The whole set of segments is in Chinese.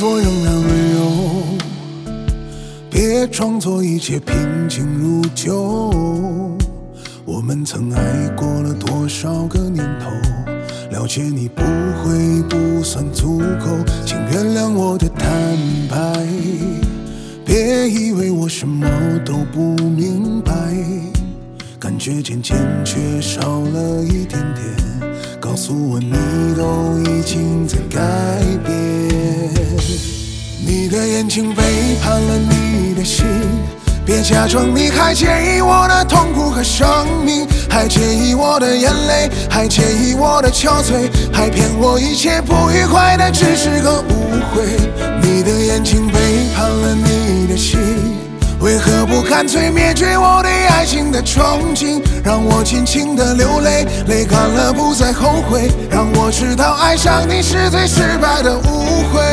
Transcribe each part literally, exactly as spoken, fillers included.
作仍然温柔，别装作一切平静如旧。我们曾爱过了多少个年头，了解你不会不算足够，请原谅我的坦白，别以为我什么都不明白，感觉渐渐缺少了一点点，告诉我你都已经在改变。你的眼睛背叛了你的心，别假装你还介意我的痛苦和生命，还介意我的眼泪，还介意我的憔悴，还骗我一切不愉快的只是个误会。你的眼睛背叛了你的心，为何不干脆灭绝我对爱情的憧憬，让我尽情的流泪，泪干了不再后悔，让我知道爱上你是最失败的误会。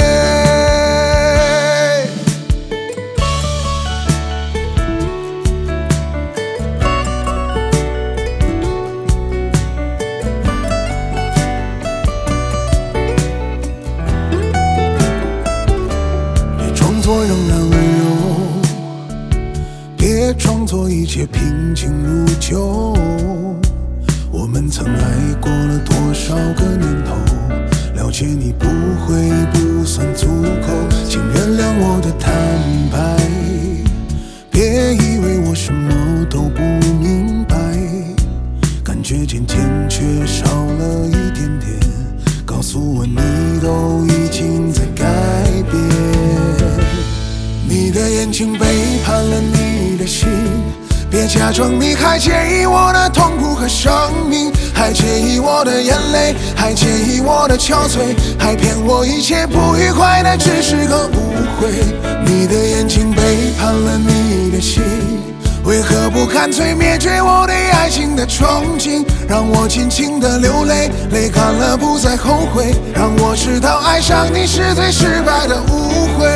我仍然温柔，别装作一切平静如旧。我们曾爱过了多少个年头，了解你不会不算足够，请原谅我的坦白，别以为我什么都不明白，感觉渐渐缺少了一点点，告诉我你都已经在改变。你的眼睛背叛了你的心，别假装你还介意我的痛苦和生命，还介意我的眼泪，还介意我的憔悴，还骗我一切不愉快的只是个误会。你的眼睛背叛了你的心，为何不干脆灭绝我对爱情的憧憬，让我尽情的流泪，泪干了不再后悔，让我知道爱上你是最失败的误会。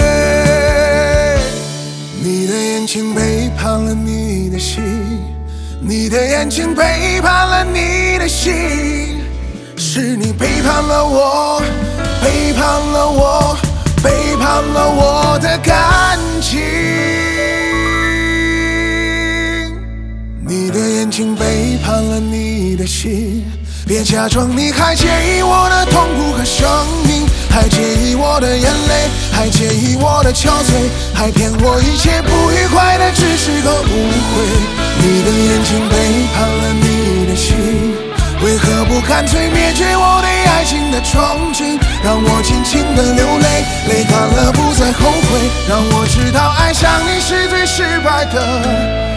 你的眼睛背叛了你的心，你的眼睛背叛了你的心，是你背叛了我，背叛了我，背叛了我的感情。你的眼睛背叛了你的心，别假装你还介意我的痛苦和生命，还介意我的眼泪，还介意我的憔悴，还骗我一切不愉快的只是个误会。你的眼睛背叛了你的心，为何不干脆灭绝我对爱情的憧憬，让我尽情的流泪，泪干了不再后悔，让我知道爱上你是最失败的